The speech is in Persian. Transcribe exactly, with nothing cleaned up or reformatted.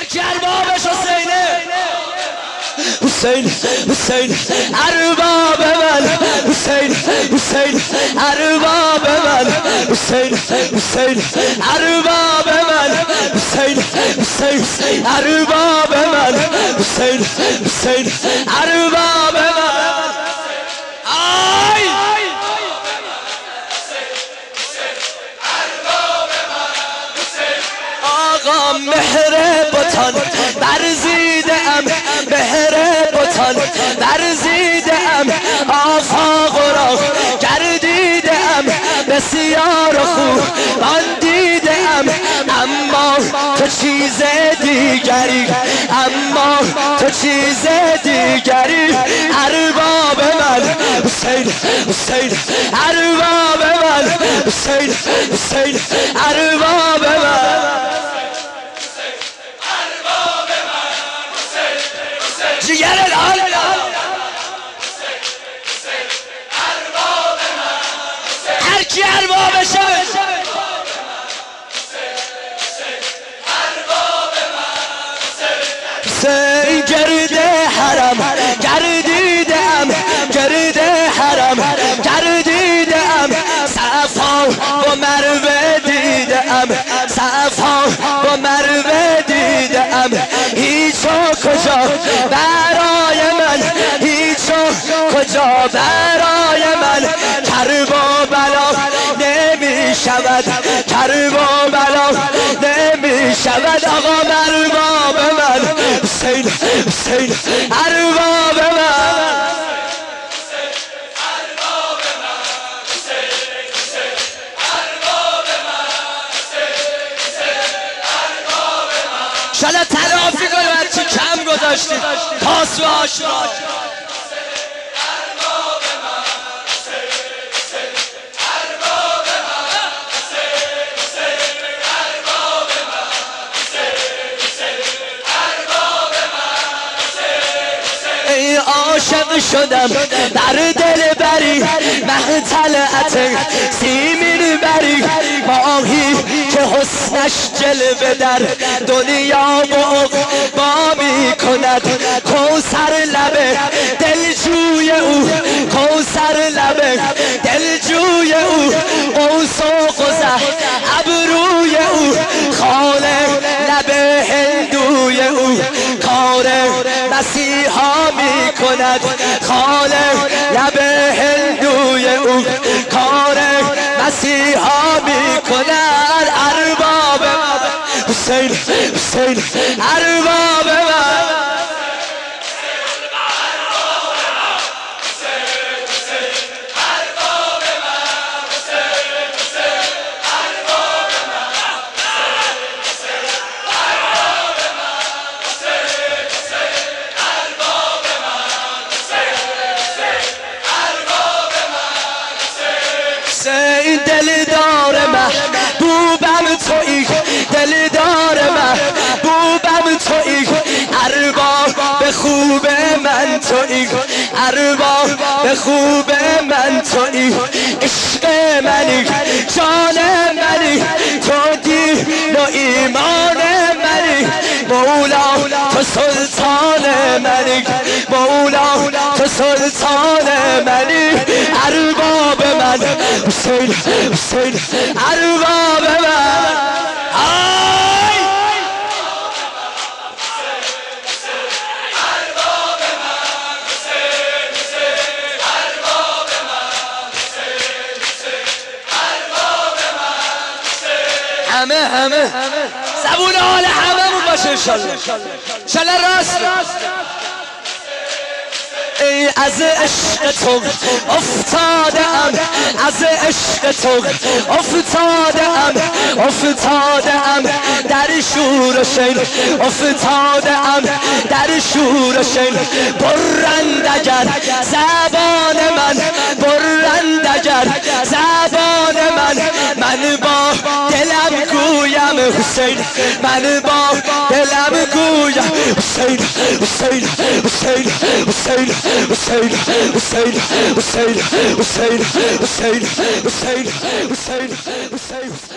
کی اربابش حسینه؟ حسین حسین ارباب من، حسین حسین ارباب من، حسین حسین ارباب من، حسین حسین ارباب من، حسین حسین ارباب من. آی آقا مهر بتان برزیده ام، مهر بتان برزیده ام، آفاق را گردیده ام، بسیار خوب آن دیده ام، اما تو چیز دیگری، اما تو چیز دیگری. ارباب من حسین حسین ارباب من، حسین حسین ارباب من. جگر الان هر کی اربابشه حسین گرد حرم گردیدم، گرد حرم گردیدم، صفا و مروه دیدم، صفا و مروه دیدم. هیچا کجا برای من، هیچا کجا برای من، کرب و بلا نمی شود، کرب و بلا نمی شود. آقا ارباب من حسین حسین ارباب من. شاید تلافی کنه هرچی کم گذاشتید پاس و آشنا. ای عاشق شدم در دل بری، مه طلعت سیمین بری، ماهی که حسنش جلوه در دنیا با می کند. کوثر لبه دلجوی او، کوثر لبه دلجوی او، قوس و قزح ابروی او، خاله لبه هندوی او، کار مسیحا می کند. خاله لبه هندوی او، کار مسیحا می کند. ارباب حسین حسین ارباب من. دلدار محبوبم تویی، دلدار محبوبم تویی، ارباب خوب من تویی، ارباب خوب من تویی. عشق منی جان منی، تو دین و ایمان منی، مولا تو سلطان منی، مولا تو سلطان منی. ارباب من حسین حسین ارباب من. آی همه همه زبون حال هممون باشه انشالله، انشالله راست. ای از عشق تو افتادم، از عشق تو افتادم، افتادم در شور و شین، افتادم در شور و شین. برند اگر زبان من، برند اگر زبان من، من با دلم گویم حسین، من با دلم گویم حسین حسین حسین حسین حسین حسین حسین حسین حسین حسین حسین حسین